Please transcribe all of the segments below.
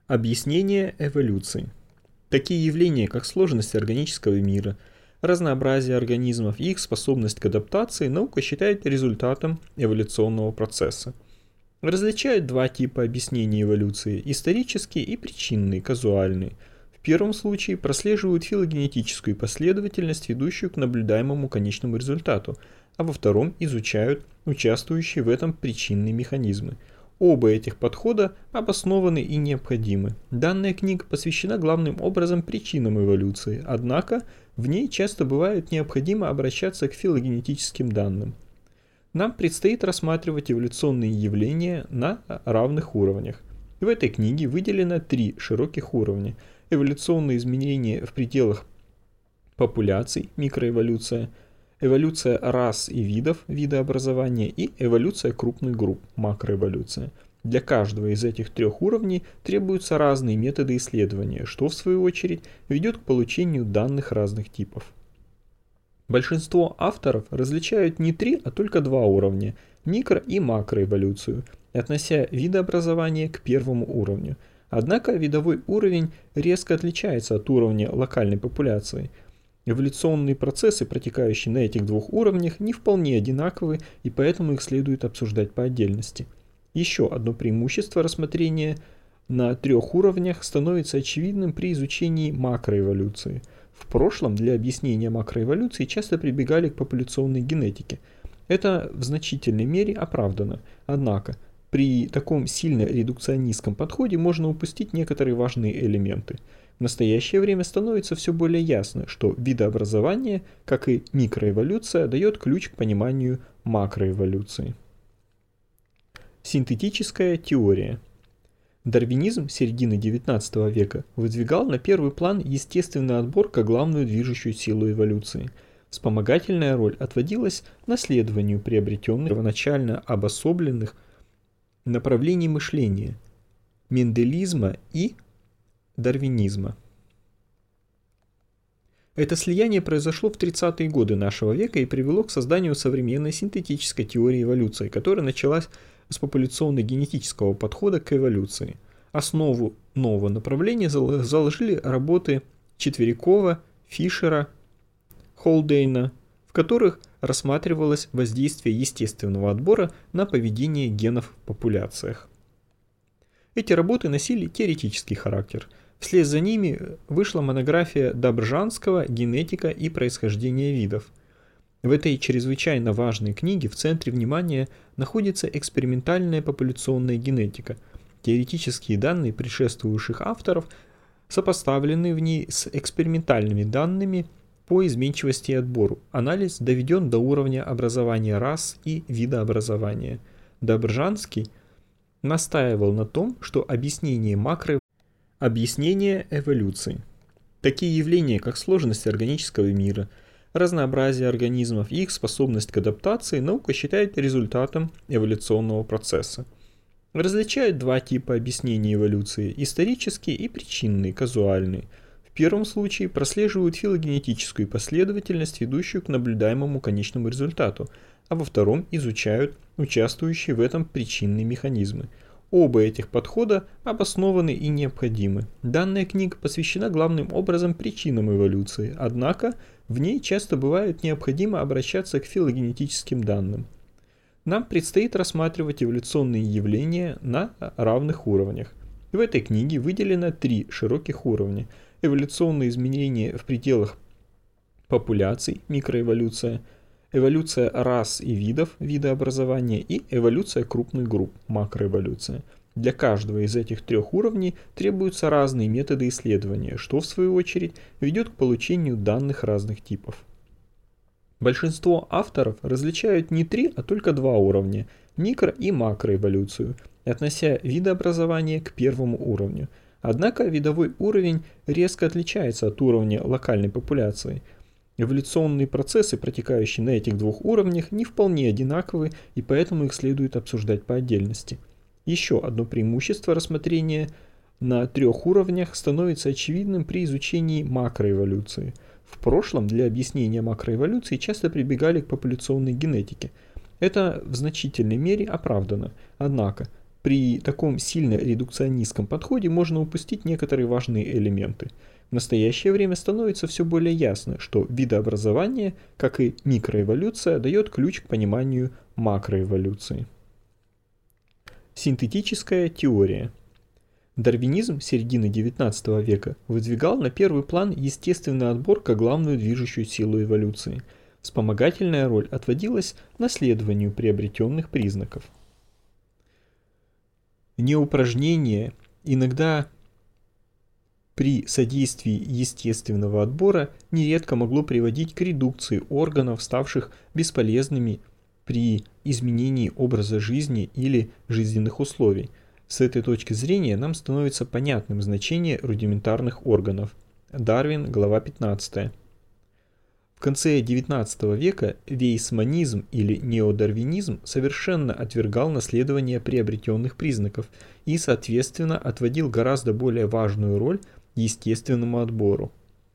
Объяснение эволюции. Такие явления, как сложность органического мира, разнообразие организмов и их способность к адаптации, наука считает результатом эволюционного процесса. Различают два типа объяснений эволюции – исторические и причинные, казуальные. В первом случае прослеживают филогенетическую последовательность, ведущую к наблюдаемому конечному результату, а во втором изучают участвующие в этом причинные механизмы. Оба этих подхода обоснованы и необходимы. Данная книга посвящена главным образом причинам эволюции, однако в ней часто бывает необходимо обращаться к филогенетическим данным. Нам предстоит рассматривать эволюционные явления на равных уровнях. В этой книге выделено три широких уровня: эволюционные изменения в пределах популяций, микроэволюция, эволюция рас и видов, видообразования и эволюция крупных групп, макроэволюция. Для каждого из этих трех уровней требуются разные методы исследования, что в свою очередь ведет к получению данных разных типов. Большинство авторов различают не три, а только два уровня – микро- и макроэволюцию, относя видообразование к первому уровню. Однако видовой уровень резко отличается от уровня локальной популяции. Эволюционные процессы, протекающие на этих двух уровнях, не вполне одинаковы, и поэтому их следует обсуждать по отдельности. Еще одно преимущество рассмотрения на трех уровнях становится очевидным при изучении макроэволюции. В прошлом для объяснения макроэволюции часто прибегали к популяционной генетике. Это в значительной мере оправдано. Однако, при таком сильно редукционистском подходе можно упустить некоторые важные элементы. В настоящее время становится все более ясно, что видообразование, как и микроэволюция, дает ключ к пониманию макроэволюции. Синтетическая теория. Дарвинизм середины XIX века выдвигал на первый план естественный отбор как главную движущую силу эволюции. Вспомогательная роль отводилась наследованию приобретенных первоначально обособленных направлений мышления – менделизма и дарвинизма. Это слияние произошло в 30-е годы нашего века и привело к созданию современной синтетической теории эволюции, которая началась с популяционно-генетического подхода к эволюции. Основу нового направления заложили работы Четверикова, Фишера, Холдейна, в которых рассматривалось воздействие естественного отбора на поведение генов в популяциях. Эти работы носили теоретический характер. Вслед за ними вышла монография Добржанского «Генетика и происхождение видов». В этой чрезвычайно важной книге в центре внимания находится экспериментальная популяционная генетика. Теоретические данные предшествующих авторов сопоставлены в ней с экспериментальными данными по изменчивости и отбору. Анализ доведен до уровня образования рас и видообразования. Добржанский настаивал на том, что объяснение эволюции. Такие явления, как сложность органического мира, разнообразие организмов и их способность к адаптации, наука считает результатом эволюционного процесса. Различают два типа объяснений эволюции – исторические и причинные, казуальные. В первом случае прослеживают филогенетическую последовательность, ведущую к наблюдаемому конечному результату, а во втором изучают участвующие в этом причинные механизмы. Оба этих подхода обоснованы и необходимы. Данная книга посвящена главным образом причинам эволюции, однако в ней часто бывает необходимо обращаться к филогенетическим данным. Нам предстоит рассматривать эволюционные явления на равных уровнях. В этой книге выделено три широких уровня: эволюционные изменения в пределах популяций, микроэволюция, эволюция рас и видов, видообразования и эволюция крупных групп, макроэволюция. Для каждого из этих трех уровней требуются разные методы исследования, что в свою очередь ведет к получению данных разных типов. Большинство авторов различают не три, а только два уровня – микро- и макроэволюцию, относя видообразование к первому уровню. Однако видовой уровень резко отличается от уровня локальной популяции. Эволюционные процессы, протекающие на этих двух уровнях, не вполне одинаковы, и поэтому их следует обсуждать по отдельности. Еще одно преимущество рассмотрения на трех уровнях становится очевидным при изучении макроэволюции. В прошлом для объяснения макроэволюции часто прибегали к популяционной генетике. Это в значительной мере оправдано. Однако, при таком сильно редукционистском подходе можно упустить некоторые важные элементы. В настоящее время становится все более ясно, что видообразование, как и микроэволюция, дает ключ к пониманию макроэволюции. Синтетическая теория. Дарвинизм середины XIX века выдвигал на первый план естественный отбор как главную движущую силу эволюции. Вспомогательная роль отводилась наследованию приобретенных признаков. Неупражнение иногда при содействии естественного отбора нередко могло приводить к редукции органов, ставших бесполезными при изменении образа жизни или жизненных условий. С этой точки зрения нам становится понятным значение рудиментарных органов. Дарвин, глава 15. В конце XIX века вейсманизм или неодарвинизм совершенно отвергал наследование приобретенных признаков и, соответственно, отводил гораздо более важную роль естественному отбору.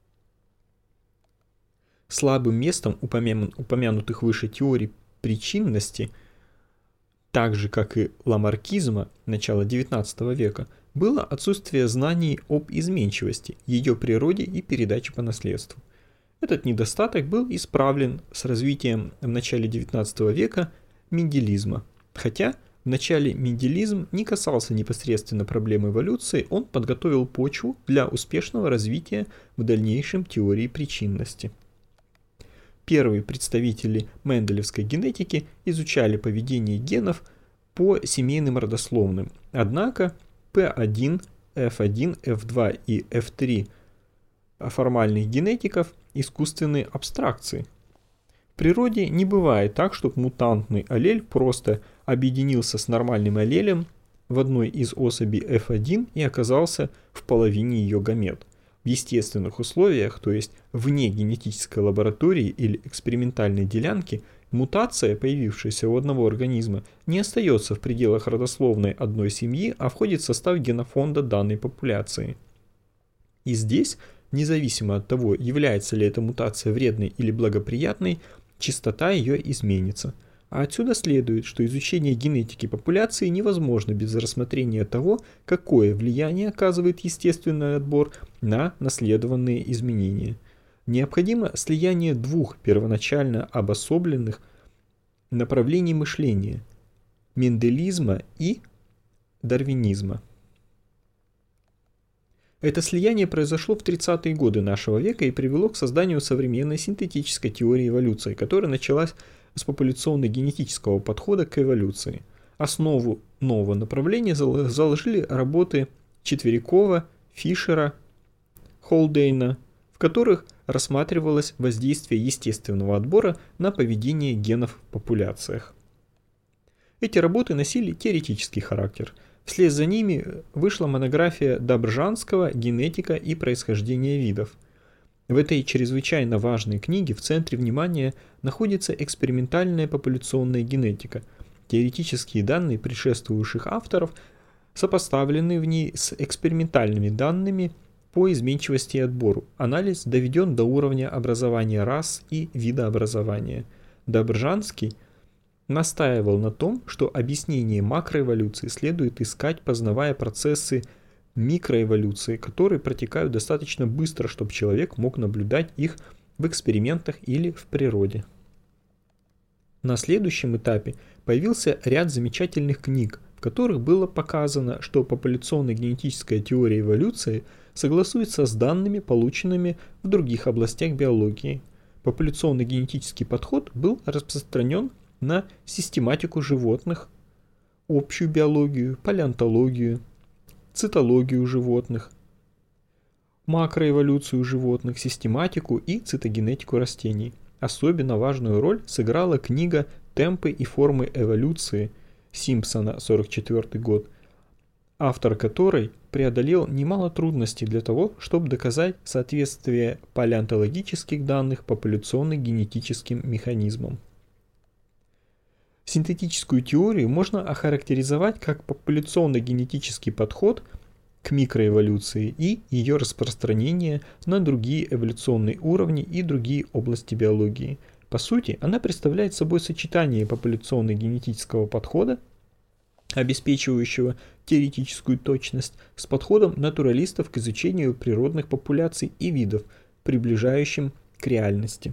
Слабым местом упомянутых выше теорий причинности, так же как и ламаркизма начала XIX века, было отсутствие знаний об изменчивости, ее природе и передаче по наследству. Этот недостаток был исправлен с развитием в начале XIX века менделизма. Хотя в начале менделизм не касался непосредственно проблем эволюции, он подготовил почву для успешного развития в дальнейшем теории причинности. Первые представители менделевской генетики изучали поведение генов по семейным родословным. Однако P1, F1, F2 и F3 формальных генетиков искусственные абстракции. В природе не бывает так, чтобы мутантный аллель просто объединился с нормальным аллелем в одной из особей F1 и оказался в половине ее гамет. В естественных условиях, то есть вне генетической лаборатории или экспериментальной делянки, мутация, появившаяся у одного организма, не остается в пределах родословной одной семьи, а входит в состав генофонда данной популяции. И здесь, независимо от того, является ли эта мутация вредной или благоприятной, частота ее изменится. А отсюда следует, что изучение генетики популяции невозможно без рассмотрения того, какое влияние оказывает естественный отбор на наследованные изменения. Необходимо слияние двух первоначально обособленных направлений мышления – менделизма и дарвинизма. Это слияние произошло в 30-е годы нашего века и привело к созданию современной синтетической теории эволюции, которая началась с популяционно-генетического подхода к эволюции. Основу нового направления заложили работы Четверякова, Фишера, Холдейна, в которых рассматривалось воздействие естественного отбора на поведение генов в популяциях. Эти работы носили теоретический характер. Вслед за ними вышла монография Добржанского «Генетика и происхождение видов». В этой чрезвычайно важной книге в центре внимания находится экспериментальная популяционная генетика. Теоретические данные предшествующих авторов сопоставлены в ней с экспериментальными данными по изменчивости и отбору. Анализ доведен до уровня образования рас и видообразования. Добржанский настаивал на том, что объяснение макроэволюции следует искать, познавая процессы микроэволюции, которые протекают достаточно быстро, чтобы человек мог наблюдать их в экспериментах или в природе. На следующем этапе появился ряд замечательных книг, в которых было показано, что популяционно-генетическая теория эволюции согласуется с данными, полученными в других областях биологии. Популяционно-генетический подход был распространен на систематику животных, общую биологию, палеонтологию, цитологию животных, макроэволюцию животных, систематику и цитогенетику растений. Особенно важную роль сыграла книга «Темпы и формы эволюции» Симпсона, 1944 год, автор которой преодолел немало трудностей для того, чтобы доказать соответствие палеонтологических данных популяционно-генетическим механизмам. Синтетическую теорию можно охарактеризовать как популяционно-генетический подход к микроэволюции и ее распространение на другие эволюционные уровни и другие области биологии. По сути, она представляет собой сочетание популяционно-генетического подхода обеспечивающего теоретическую точность, с подходом натуралистов к изучению природных популяций и видов, приближающим к реальности.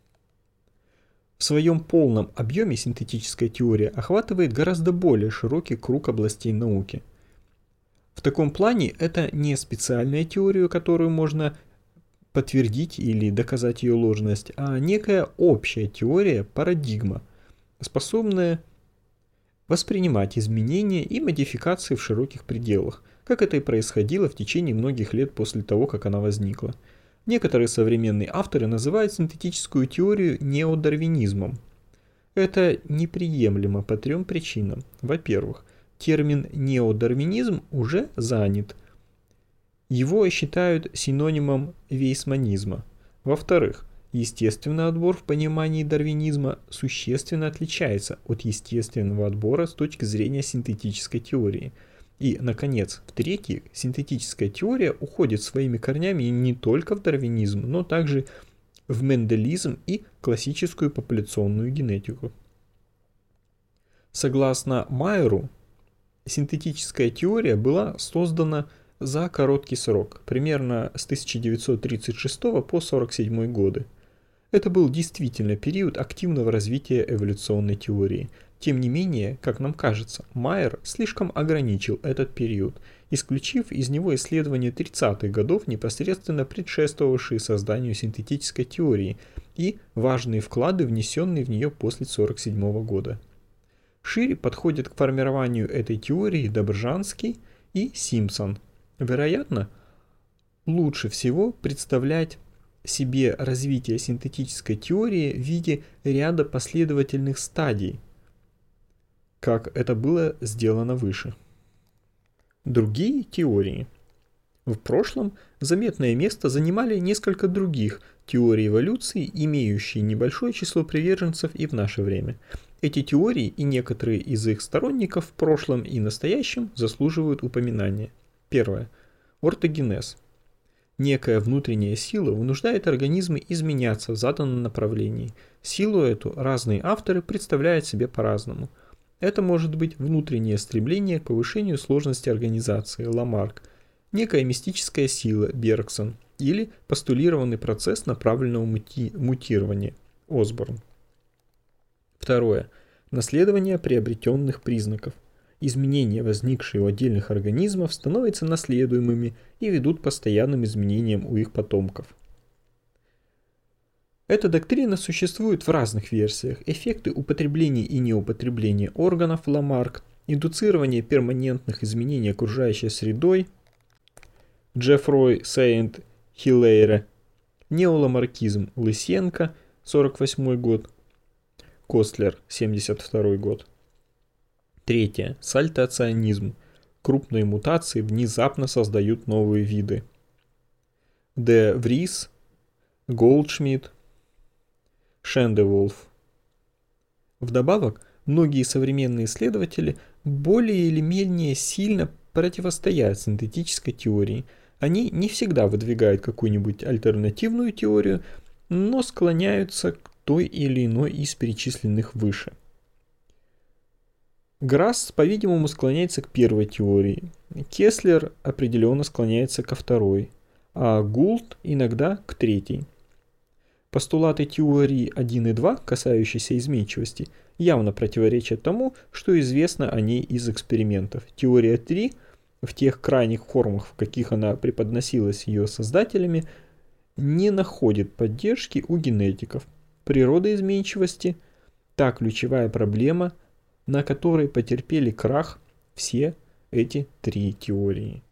В своем полном объеме синтетическая теория охватывает гораздо более широкий круг областей науки. В таком плане это не специальная теория, которую можно подтвердить или доказать ее ложность, а некая общая теория, парадигма, способная воспринимать изменения и модификации в широких пределах, как это и происходило в течение многих лет после того, как она возникла. Некоторые современные авторы называют синтетическую теорию неодарвинизмом. Это неприемлемо по 3 причинам. Во-первых, термин неодарвинизм уже занят. Его считают синонимом вейсманизма. Во-вторых, естественный отбор в понимании дарвинизма существенно отличается от естественного отбора с точки зрения синтетической теории. И, наконец, в-третьих, синтетическая теория уходит своими корнями не только в дарвинизм, но также в менделизм и классическую популяционную генетику. Согласно Майеру, синтетическая теория была создана за короткий срок, примерно с 1936 по 1947 годы. Это был действительно период активного развития эволюционной теории. Тем не менее, как нам кажется, Майер слишком ограничил этот период, исключив из него исследования 30-х годов, непосредственно предшествовавшие созданию синтетической теории, и важные вклады, внесенные в нее после 1947 года. Шире подходят к формированию этой теории Добржанский и Симпсон. Вероятно, лучше всего представлять себе развитие синтетической теории в виде ряда последовательных стадий, как это было сделано выше. Другие теории. В прошлом заметное место занимали несколько других теорий эволюции, имеющие небольшое число приверженцев и в наше время. Эти теории и некоторые из их сторонников в прошлом и настоящем заслуживают упоминания. Первое. Ортогенез. Некая внутренняя сила вынуждает организмы изменяться в заданном направлении. Силу эту разные авторы представляют себе по-разному. Это может быть внутреннее стремление к повышению сложности организации, Ламарк, некая мистическая сила, Бергсон, или постулированный процесс направленного мутирования, Осборн. Второе. Наследование приобретенных признаков. Изменения, возникшие у отдельных организмов, становятся наследуемыми и ведут к постоянным изменениям у их потомков. Эта доктрина существует в разных версиях. Эффекты употребления и неупотребления органов Ламарк, индуцирование перманентных изменений окружающей средой Джеффрой Сейнт Хиллейре, неоламаркизм Лысенко, 48 год, Костлер, 72 год. Третье. Сальтационизм. Крупные мутации внезапно создают новые виды. Де Врис, Голдшмидт, Шендеволф. Вдобавок, многие современные исследователи более или менее сильно противостоят синтетической теории. Они не всегда выдвигают какую-нибудь альтернативную теорию, но склоняются к той или иной из перечисленных выше. Грасс, по-видимому, склоняется к первой теории, Кеслер определенно склоняется ко второй, а Гулт иногда к третьей. Постулаты теории 1 и 2, касающиеся изменчивости, явно противоречат тому, что известно о ней из экспериментов. Теория 3, в тех крайних формах, в каких она преподносилась ее создателями, не находит поддержки у генетиков. Природа изменчивости – та ключевая проблема, на которой потерпели крах все эти 3 теории.